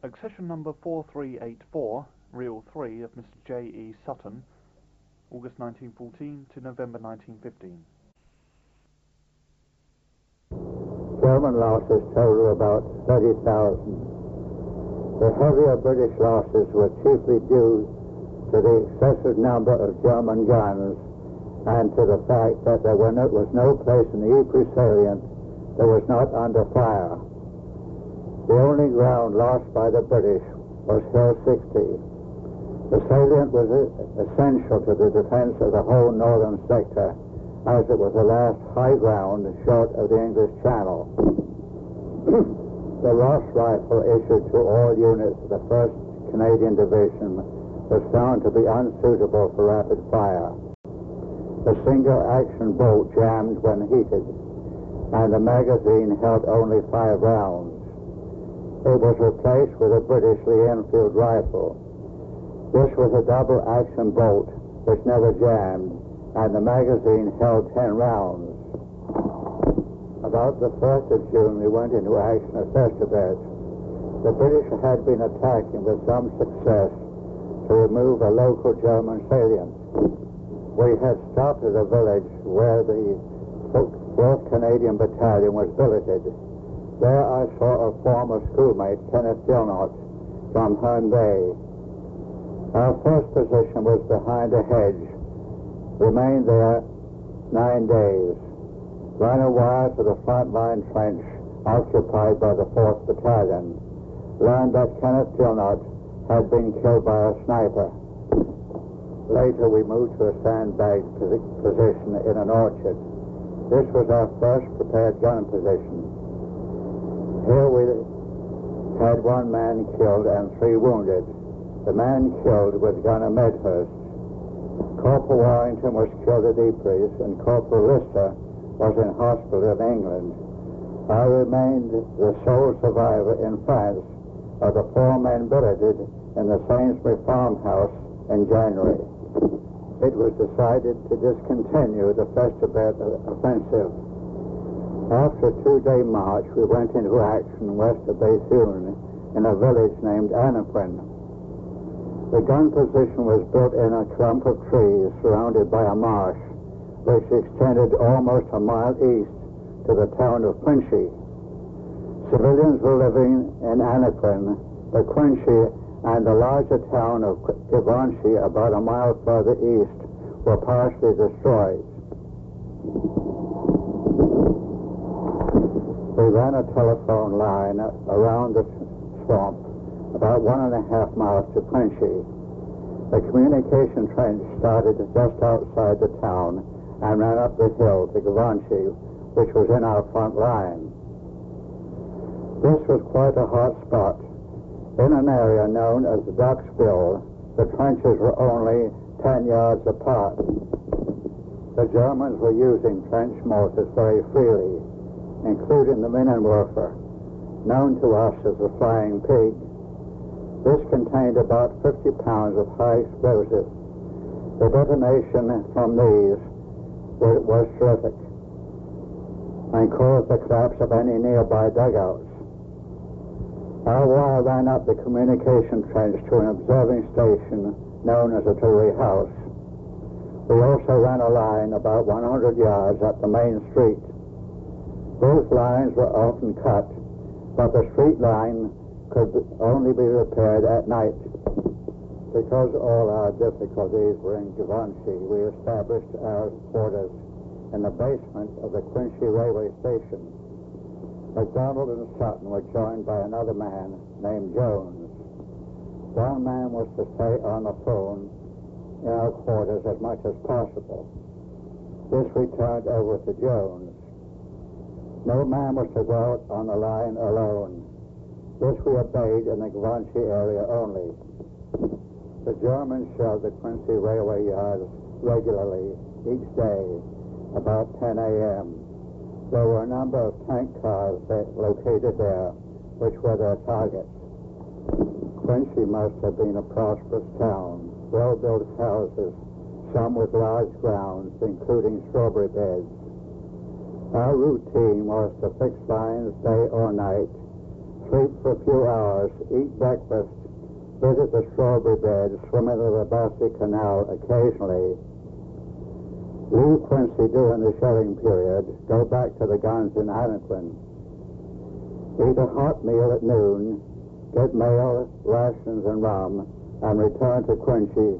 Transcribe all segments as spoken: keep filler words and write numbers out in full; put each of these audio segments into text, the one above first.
Accession number four three eight four, Reel three of Mister J E Sutton, August nineteen fourteen to November nineteen fifteen. German losses total about thirty thousand. The heavier British losses were chiefly due to the excessive number of German guns and to the fact that there were no, was no place in the Ypres salient that was not under fire. The only ground lost by the British was Hill sixty. The salient was essential to the defense of the whole northern sector, as it was the last high ground short of the English Channel. The Ross rifle issued to all units of the first Canadian Division was found to be unsuitable for rapid fire. The single-action bolt jammed when heated, and the magazine held only five rounds. It was replaced with a British Lee Enfield rifle. This was a double-action bolt which never jammed, and the magazine held ten rounds. About the first of June, we went into action at Festubert. The British had been attacking with some success to remove a local German salient. We had stopped at a village where the fourth Canadian Battalion was billeted. There I saw a former schoolmate, Kenneth Gilnott, from Herne Bay. Our first position was behind a hedge. Remained there nine days. Ran a wire to the front line trench occupied by the fourth Battalion. Learned that Kenneth Gilnott had been killed by a sniper. Later we moved to a sandbag position in an orchard. This was our first prepared gun position. Here we had one man killed and three wounded. The man killed was Gunner Medhurst. Corporal Warrington was killed at Ypres, and Corporal Lister was in hospital in England. I remained the sole survivor in France of the four men billeted in the Sainsbury farmhouse in January. It was decided to discontinue the Festubert offensive. After a two-day march, we went into action west of Bethune in a village named Annapurna. The gun position was built in a clump of trees surrounded by a marsh, which extended almost a mile east to the town of Quincy. Civilians were living in Annapurna, but Quincy and the larger town of Givenchy, about a mile further east, were partially destroyed. We ran a telephone line around the swamp, about one and a half miles to Quincy. The communication trench started just outside the town and ran up the hill to Givenchy, which was in our front line. This was quite a hot spot. In an area known as the Duck's Bill, the trenches were only ten yards apart. The Germans were using trench mortars very freely, including the Minenwerfer, known to us as the Flying Pig. This contained about fifty pounds of high explosive. The detonation from these was, was terrific and caused the collapse of any nearby dugouts. Our wire ran up the communication trench to an observing station known as the Artillery House. We also ran a line about one hundred yards up the main street. Those lines were often cut, but the street line could only be repaired at night. Because all our difficulties were in Givenchy, we established our quarters in the basement of the Quincy railway station. MacDonald and Sutton were joined by another man named Jones. One man was to stay on the phone in our quarters as much as possible. This we turned over to Jones. No man was to go out on the line alone. This we obeyed in the Givenchy area only. The Germans shelled the Quincy railway yards regularly each day about ten a.m. There were a number of tank cars that located there, which were their targets. Quincy must have been a prosperous town, well-built houses, some with large grounds, including strawberry beds. Our routine was to fix lines day or night, sleep for a few hours, eat breakfast, visit the strawberry beds, swim into the Bassy Canal occasionally, leave Quincy during the shelling period, go back to the guns in Adequan, eat a hot meal at noon, get mail, rations, and rum, and return to Quincy.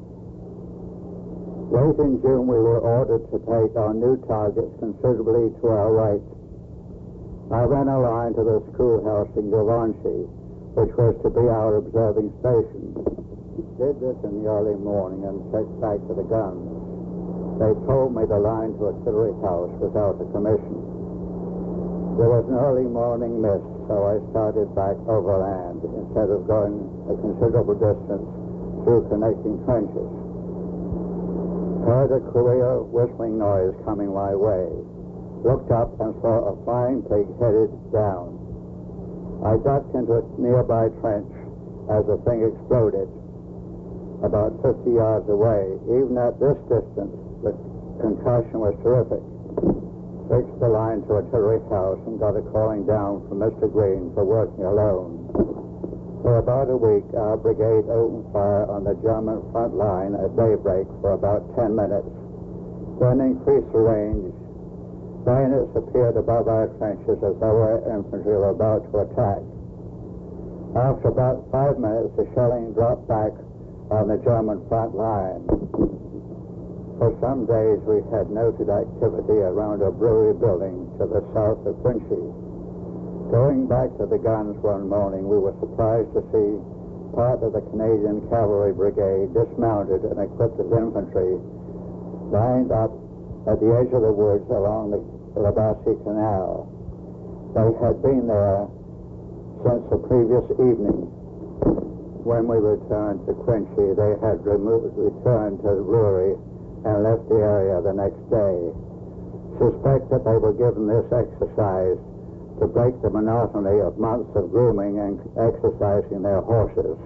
Late in June, we were ordered to take on new targets considerably to our right. I ran a line to the schoolhouse in Givenchy, which was to be our observing station. Did this in the early morning and checked back to the guns. They told me the line to Artillery House was out of commission. There was an early morning mist, so I started back overland instead of going a considerable distance through connecting trenches. Heard a queer whistling noise coming my way. Looked up and saw a flying pig headed down. I ducked into a nearby trench as the thing exploded about fifty yards away. Even at this distance, the concussion was terrific. Fixed the line to Artillery House and got a calling down from Mister Green for working alone. For about a week, our brigade opened fire on the German front line at daybreak for about ten minutes, then increased the range. Bayonets appeared above our trenches as though our infantry were about to attack. After about five minutes, the shelling dropped back on the German front line. For some days, we had noted activity around a brewery building to the south of Quincy. Going back to the guns one morning, we were surprised to see part of the Canadian Cavalry Brigade dismounted and equipped as infantry lined up at the edge of the woods along the La Bassy Canal. They had been there since the previous evening. When we returned to Quincy, they had removed, returned to the brewery and left the area the next day. Suspect that they were given this exercise to break the monotony of months of grooming and exercising their horses.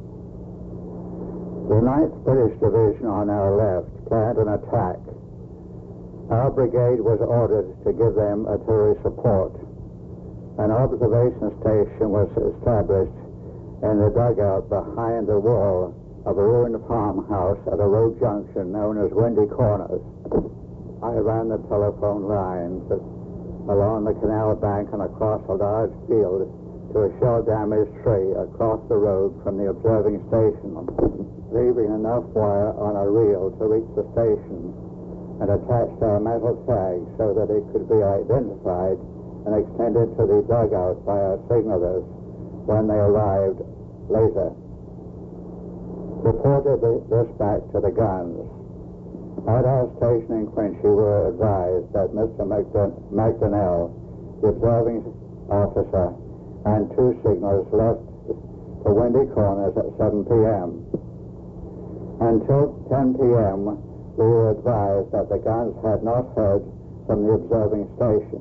The ninth British Division on our left planned an attack. Our brigade was ordered to give them artillery support. An observation station was established in the dugout behind the wall of a ruined farmhouse at a road junction known as Windy Corners. I ran the telephone lines along the canal bank and across a large field to a shell-damaged tree across the road from the observing station, leaving enough wire on a reel to reach the station and attached our metal tag so that it could be identified and extended to the dugout by our signalers when they arrived later. Reported this back to the guns. At our station in Quincy, we were advised that Mister McDonnell, the observing officer, and two signalers left for Windy Corners at seven p.m. Until ten p.m., we were advised that the guns had not heard from the observing station.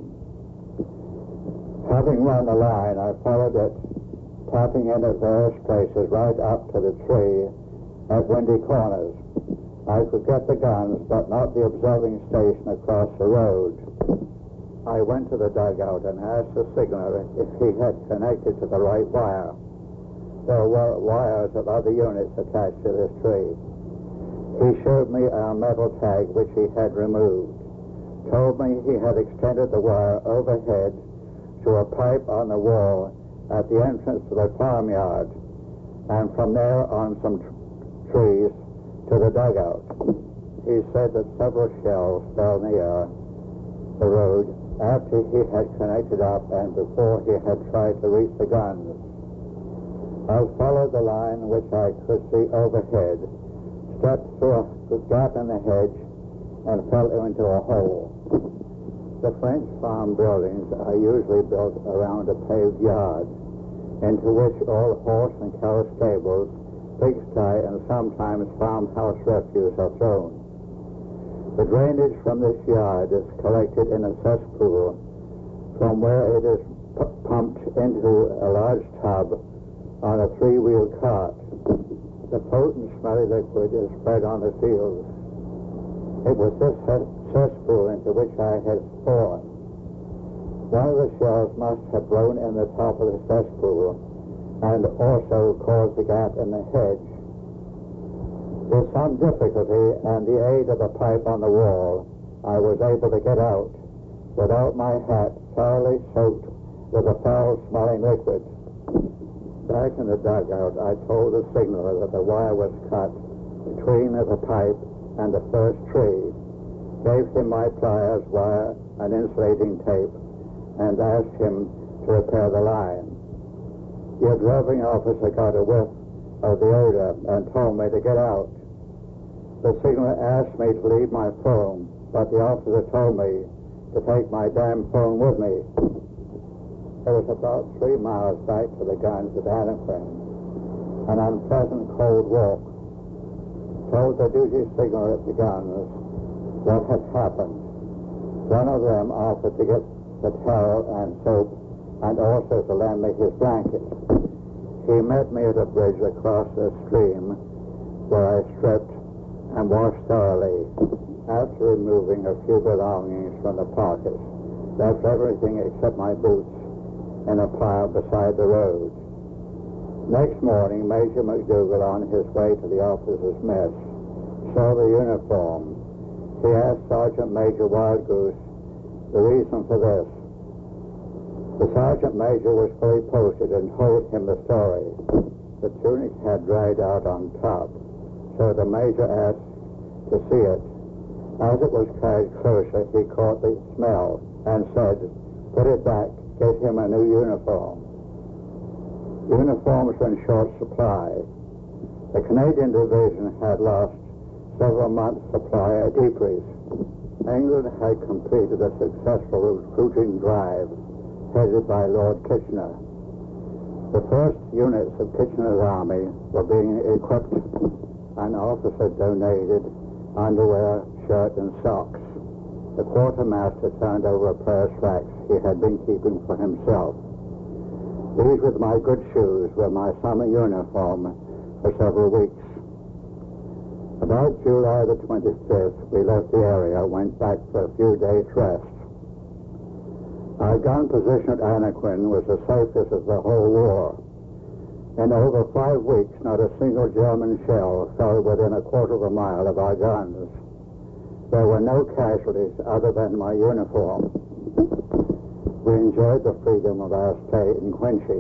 Having run the line, I followed it, tapping in at various places right up to the tree at Windy Corners. I could get the guns, but not the observing station across the road. I went to the dugout and asked the signaller if he had connected to the right wire. There were wires of other units attached to this tree. He showed me our metal tag, which he had removed, told me he had extended the wire overhead to a pipe on the wall at the entrance to the farmyard, and from there on some tr- trees to the dugout. He said that several shells fell near the road after he had connected up and before he had tried to reach the guns. I followed the line which I could see overhead, stepped through a gap in the hedge, and fell into a hole. The French farm buildings are usually built around a paved yard, into which all horse and cow stables, pigsty, and sometimes farmhouse refuse are thrown. The drainage from this yard is collected in a cesspool, from where it is p- pumped into a large tub on a three-wheeled cart. The potent, smelly liquid is spread on the fields. It was this cesspool into which I had fallen. One of the shells must have blown in the top of the cesspool and also caused a gap in the hedge. With some difficulty and the aid of a pipe on the wall, I was able to get out without my hat thoroughly soaked with a foul-smelling liquid. Back in the dugout, I told the signaller that the wire was cut between the pipe and the first tree, gave him my pliers, wire, and insulating tape, and asked him to repair the line. The observing officer got a whiff of the odor and told me to get out. The signaller asked me to leave my phone, but the officer told me to take my damn phone with me. It was about three miles back to the guns at Annaquin, an unpleasant cold walk. Told the duty signaller at the guns what had happened. One of them offered to get the towel and soap and also to lend me his blanket. He met me at a bridge across the stream where I stripped and washed thoroughly. After removing a few belongings from the pockets, left everything except my boots in a pile beside the road. Next morning, Major McDougall, on his way to the officers' mess, saw the uniform. He asked Sergeant Major Wildgoose the reason for this. The Sergeant Major was fully posted and told him the story. The tunic had dried out on top, so the Major asked to see it. As it was carried closer, he caught the smell and said, "Put it back, get him a new uniform." Uniforms were in short supply. The Canadian Division had lost several months' supply at Ypres. England had completed a successful recruiting drive headed by Lord Kitchener. The first units of Kitchener's army were being equipped. An officer donated underwear, shirt, and socks. The quartermaster turned over a pair of slacks he had been keeping for himself. These, with my good shoes, were my summer uniform for several weeks. About July the twenty-fifth, we left the area, went back for a few days' rest. Our gun position at Annaquin was the safest of the whole war. In over five weeks, not a single German shell fell within a quarter of a mile of our guns. There were no casualties other than my uniform. We enjoyed the freedom of our stay in Quincy.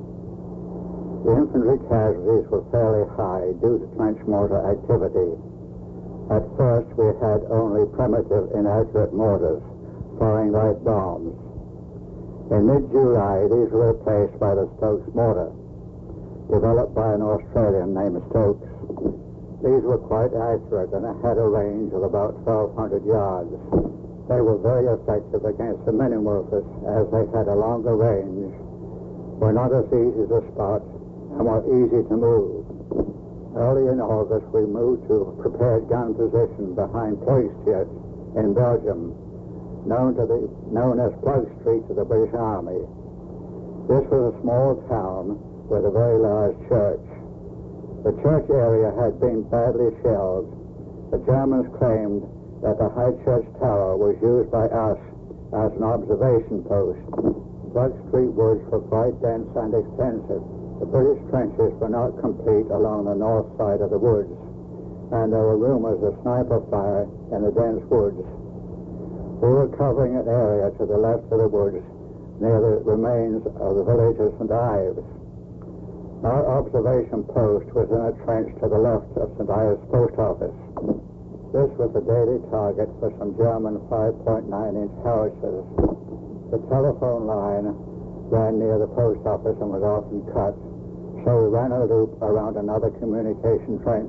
The infantry casualties were fairly high due to trench mortar activity. At first, we had only primitive, inaccurate mortars, firing light bombs. In mid-July, these were replaced by the Stokes mortar, developed by an Australian named Stokes. These were quite accurate and had a range of about twelve hundred yards. They were very effective against the Minenwerfers as they had a longer range, were not as easy to spot, and were easy to move. Early in August, we moved to a prepared gun position behind Ploegsteert in Belgium, known, to the, known as Plug Street to the British Army. This was a small town with a very large church. The church area had been badly shelled. The Germans claimed that the High Church Tower was used by us as an observation post. Plug Street woods were quite dense and extensive. The British trenches were not complete along the north side of the woods, and there were rumors of sniper fire in the dense woods. We were covering an area to the left of the woods near the remains of the village of Saint Ives. Our observation post was in a trench to the left of Saint Ives post office. This was a daily target for some German five point nine inch howitzers. The telephone line ran near the post office and was often cut, so we ran a loop around another communication trench.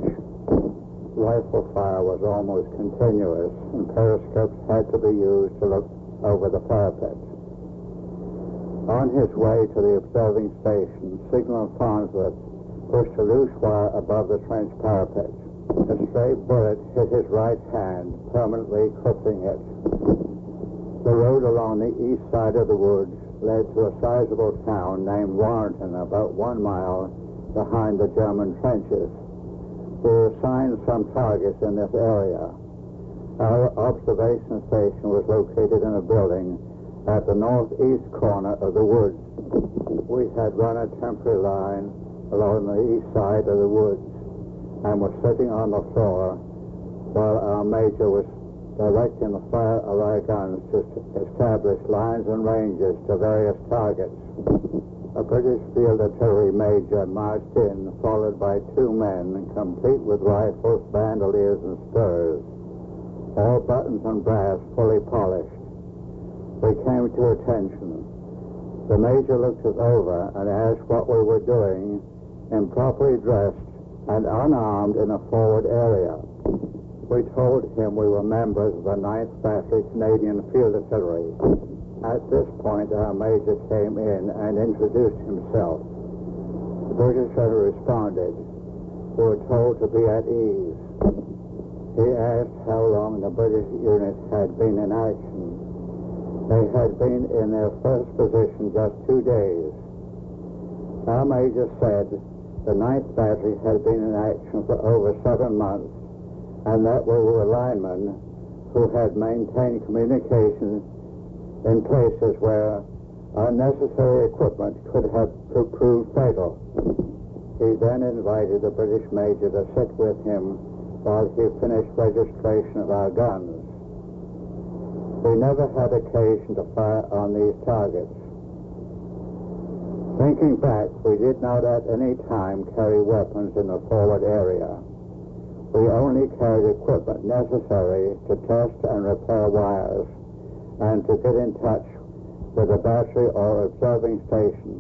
Rifle fire was almost continuous, and periscopes had to be used to look over the parapet. On his way to the observing station, Signal Farnsworth pushed a loose wire above the trench parapet. A stray bullet hit his right hand, permanently crippling it. The road along the east side of the woods led to a sizable town named Warrenton, about one mile behind the German trenches. We assigned some targets in this area. Our observation station was located in a building at the northeast corner of the woods. We had run a temporary line along the east side of the woods and were sitting on the floor while our major was directing the fire of our guns to establish lines and ranges to various targets. A British field artillery major marched in, followed by two men, complete with rifles, bandoliers, and spurs, all buttons and brass fully polished. We came to attention. The major looked us over and asked what we were doing, improperly dressed and unarmed in a forward area. We told him we were members of the ninth Battery Canadian Field Artillery. At this point, our major came in and introduced himself. The British had responded. We were told to be at ease. He asked how long the British unit had been in action. They had been in their first position just two days. Our major said the ninth Battery had been in action for over seven months, and that we were linemen who had maintained communication in places where unnecessary equipment could have proved fatal. He then invited the British major to sit with him while he finished registration of our guns. We never had occasion to fire on these targets. Thinking back, we did not at any time carry weapons in the forward area. We only carried equipment necessary to test and repair wires and to get in touch with a battery or observing station.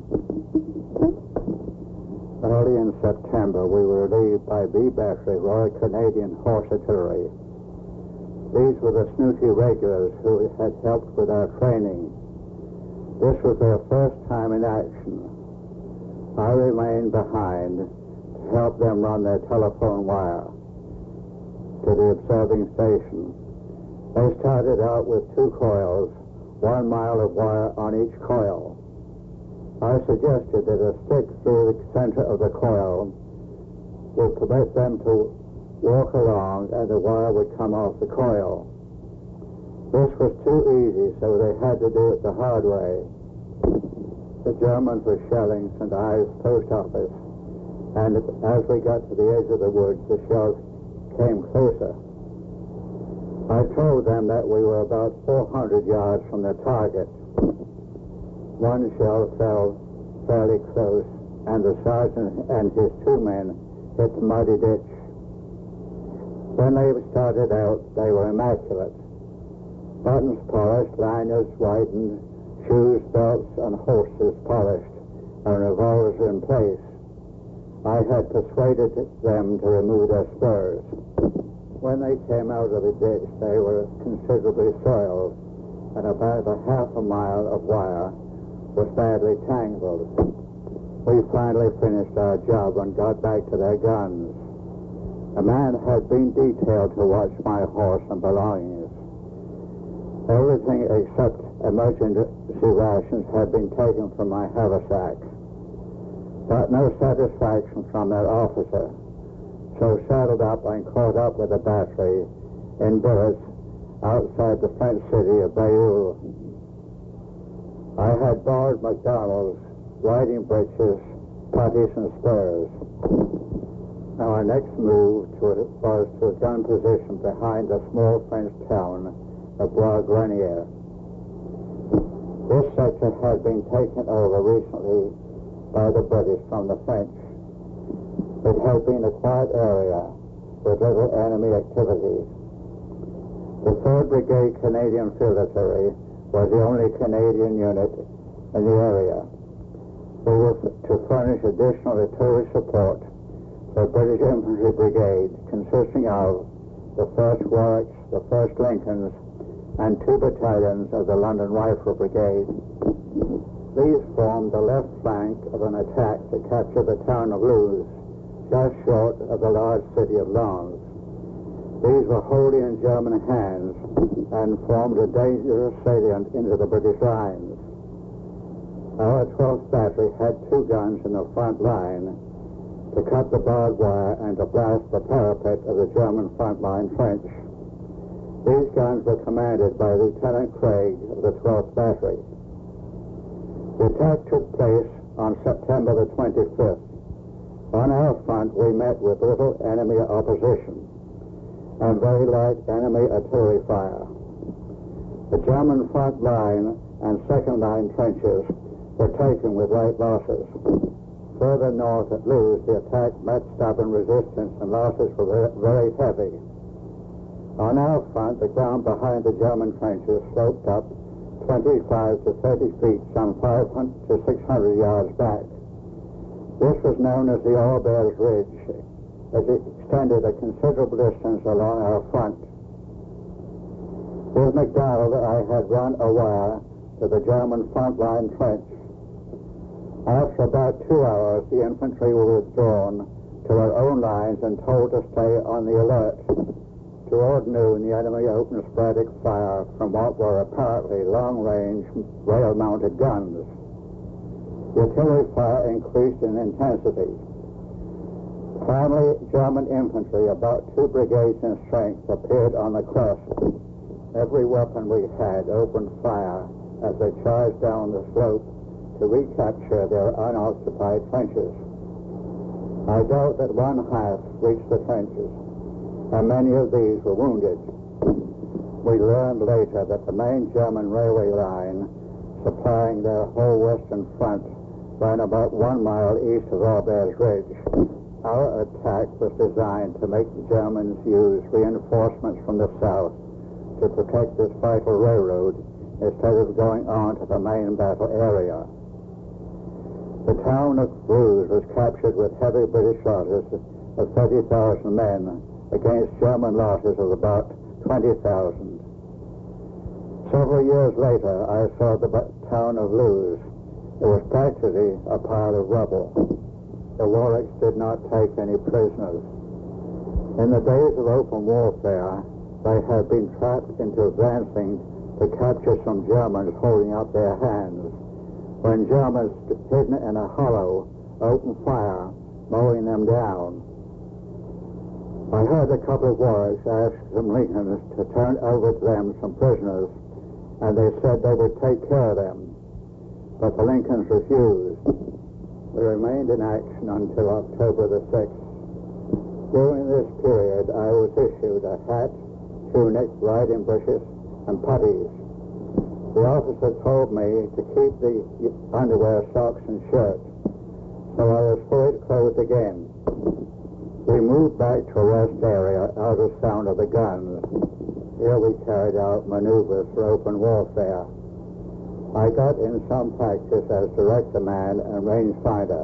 Early in September, we were relieved by B Battery, Royal Canadian Horse Artillery. These were the snooty regulars who had helped with our training. This was their first time in action. I remained behind to help them run their telephone wire to the observing station. They started out with two coils, one mile of wire on each coil. I suggested that a stick through the center of the coil would permit them to walk along and the wire would come off the coil. This was too easy, so they had to do it the hard way. The Germans were shelling Saint Ives post office, and as we got to the edge of the woods, the shells came closer. I told them that we were about four hundred yards from the target. One shell fell fairly close, and the sergeant and his two men hit the muddy ditch. When they started out, they were immaculate. Buttons polished, lanyards whitened, shoes, belts, and holsters polished, and revolvers in place. I had persuaded them to remove their spurs. When they came out of the ditch, they were considerably soiled, and about a half a mile of wire was badly tangled. We finally finished our job and got back to their guns. A man had been detailed to watch my horse and belongings. Everything except emergency rations had been taken from my haversack, but no satisfaction from their officer. So saddled up and caught up with the battery in billets outside the French city of Bayeux. I had borrowed McDonald's riding breeches, puttees, and spurs. Our next move to, was to a gun position behind the small French town of Bois-Grenier. This sector had been taken over recently by the British from the French. It had been a quiet area with little enemy activity. The third Brigade Canadian Field Artillery was the only Canadian unit in the area. We were to furnish additional artillery support for British Infantry Brigade, consisting of the first Warwicks, the first Lincolns, and two battalions of the London Rifle Brigade. These formed the left flank of an attack to capture the town of Luz, just short of the large city of Lens. These were wholly in German hands and formed a dangerous salient into the British lines. Our twelfth Battery had two guns in the front line to cut the barbed wire and to blast the parapet of the German front line French. These guns were commanded by Lieutenant Craig of the twelfth Battery. The attack took place on September the twenty-fifth. On our front, we met with little enemy opposition and very light enemy artillery fire. The German front line and second line trenches were taken with light losses. Further north at Loos, the attack met stubborn resistance and losses were very heavy. On our front, the ground behind the German trenches sloped up twenty-five to thirty feet, some five hundred to six hundred yards back. This was known as the Auberge Ridge, as it extended a considerable distance along our front. With McDonald, I had run a wire to the German front line trench. After about two hours, the infantry were withdrawn to our own lines and told to stay on the alert. Toward noon, the enemy opened sporadic fire from what were apparently long-range rail-mounted guns. The artillery fire increased in intensity. Finally, German infantry, about two brigades in strength, appeared on the crest. Every weapon we had opened fire as they charged down the slope to recapture their unoccupied trenches. I doubt that one half reached the trenches, and many of these were wounded. We learned later that the main German railway line supplying their whole western front ran about one mile east of Auberge Ridge. Our attack was designed to make the Germans use reinforcements from the south to protect this vital railroad instead of going on to the main battle area. The town of Loos was captured with heavy British losses of thirty thousand men against German losses of about twenty thousand. Several years later, I saw the town of Loos. It was practically a pile of rubble. The Warwicks did not take any prisoners. In the days of open warfare, they had been trapped into advancing to capture some Germans holding up their hands, when Germans hidden in a hollow opened fire, mowing them down. I heard a couple of Warwicks ask some Lincolns to turn over to them some prisoners, and they said they would take care of them. But the Lincolns refused. We remained in action until October the sixth. During this period, I was issued a hat, tunic, riding breeches, and puttees. The officer told me to keep the underwear, socks, and shirt, so I was fully clothed again. We moved back to a rest area out of sound of the guns. Here we carried out maneuvers for open warfare. I got in some practice as director man and rangefinder.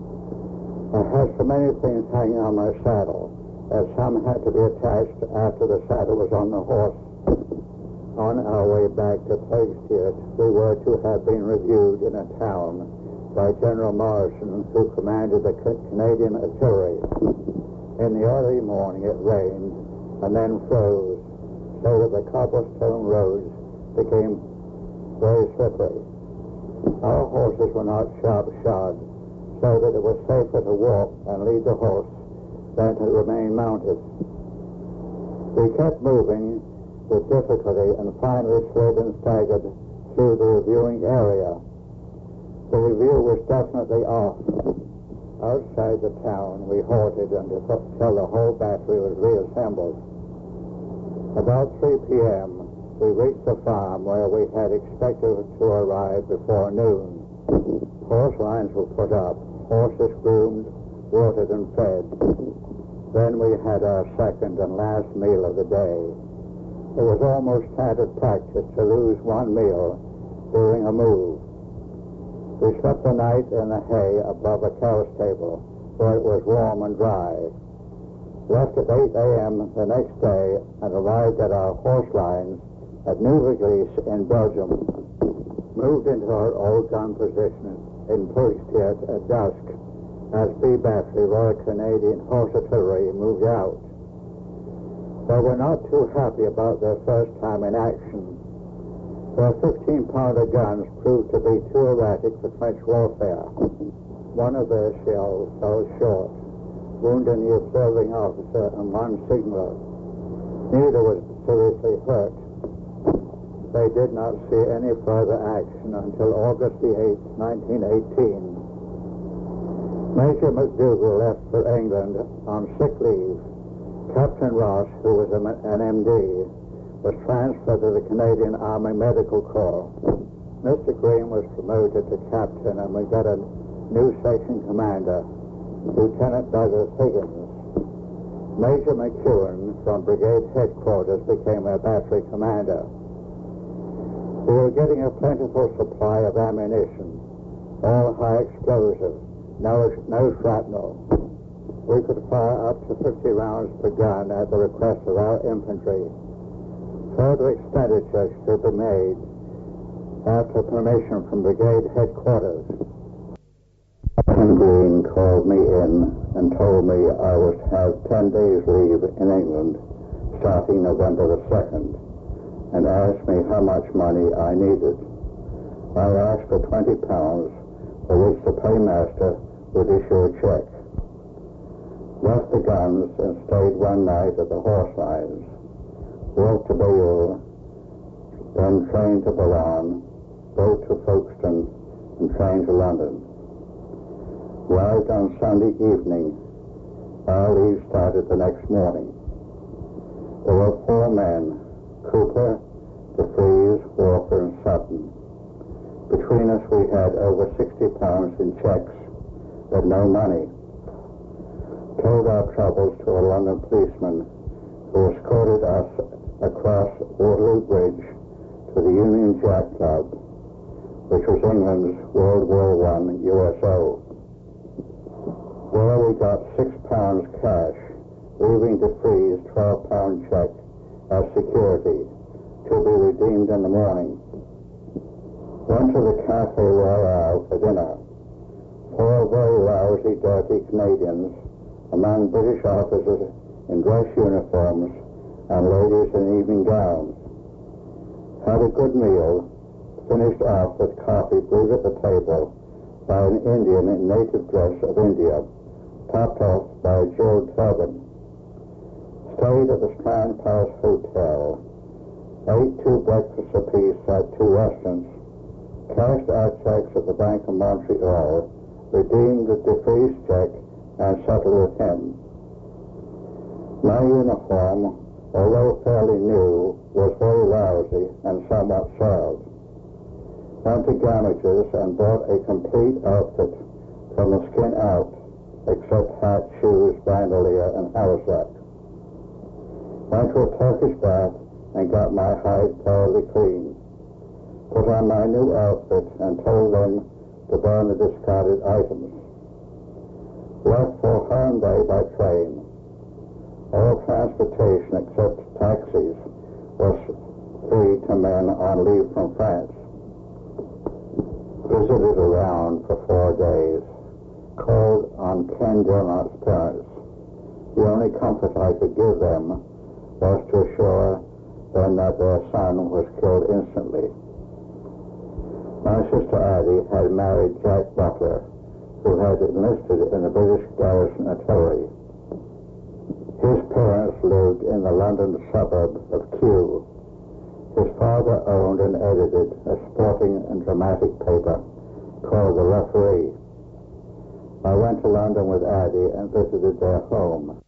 I had so many things hanging on my saddle that some had to be attached after the saddle was on the horse. On our way back to Plaguesteart, we were to have been reviewed in a town by General Morrison, who commanded the Canadian artillery. In the early morning it rained and then froze, so that the cobblestone roads became very slippery. Our horses were not sharp shod, so that it was safer to walk and lead the horse than to remain mounted. We kept moving with difficulty and finally slid and staggered through the reviewing area. The review was definitely off. Outside the town, we halted until the whole battery was reassembled. About three p.m., we reached the farm where we had expected to arrive before noon. Horse lines were put up, horses groomed, watered, and fed. Then we had our second and last meal of the day. It was almost standard practice to lose one meal during a move. We slept the night in the hay above a cow stable, where it was warm and dry. Left at eight a.m. the next day and arrived at our horse lines at Nieuwegees in Belgium. Moved into our old gun position in Plaguesteart at dusk as B Battery Royal Canadian Horse Artillery moved out. They were not too happy about their first time in action. Their fifteen-pounder guns proved to be too erratic for trench warfare. One of their shells fell short, wounding the observing officer and one signaller. Neither was seriously hurt. They did not see any further action until August the eighth, nineteen eighteen. Major McDougall left for England on sick leave. Captain Ross, who was an M D, was transferred to the Canadian Army Medical Corps. Mister Green was promoted to captain, and we got a new section commander, Lieutenant Douglas Higgins. Major McEwen from Brigade Headquarters became our battery commander. We were getting a plentiful supply of ammunition, all high explosive, no, no shrapnel. We could fire up to fifty rounds per gun at the request of our infantry. Further expenditures should be made after permission from Brigade Headquarters. Captain Green called me in and told me I was to have ten days leave in England starting November the second, and asked me how much money I needed. I asked for twenty pounds, for which the paymaster would issue a check. Left the guns and stayed one night at the horse lines. Walked to Bayeux, then trained to Boulogne, boat to Folkestone, and train to London. Arrived on Sunday evening. Our leave started the next morning. There were four men, Cooper, DeFries, Walker, and Sutton. Between us we had over sixty pounds in checks, but no money. Told our troubles to a London policeman who escorted us across Waterloo Bridge to the Union Jack Club, which was England's World War One U S O. There we got six pounds cash, leaving DeFries twelve pound check as security, to be redeemed in the morning. Went to the Cafe Royal for dinner. Four very lousy, dirty Canadians, among British officers in dress uniforms and ladies in evening gowns. Had a good meal, finished off with coffee brewed at the table by an Indian in native dress of India, topped off by a jeweled turban. Stayed at the Strand Palace Hotel, ate two breakfasts apiece at two restaurants, cashed our checks at the Bank of Montreal, redeemed the DeFries check, and settled with him. My uniform, although fairly new, was very lousy and somewhat soiled. Went to Gamage's and bought a complete outfit from the skin out, except hat, shoes, bandolier, and haversack. Went to a Turkish bath and got my hide thoroughly clean. Put on my new outfit and told them to burn the discarded items. Left for Herne Bay by train. All transportation except taxis was free to men on leave from France. Visited around for four days. Called on Ken Dillon's parents. The only comfort I could give them was to assure them that their son was killed instantly. My sister Addie had married Jack Butler, who had enlisted in the British Garrison Artillery. His parents lived in the London suburb of Kew. His father owned and edited a sporting and dramatic paper called The Referee. I went to London with Addie and visited their home.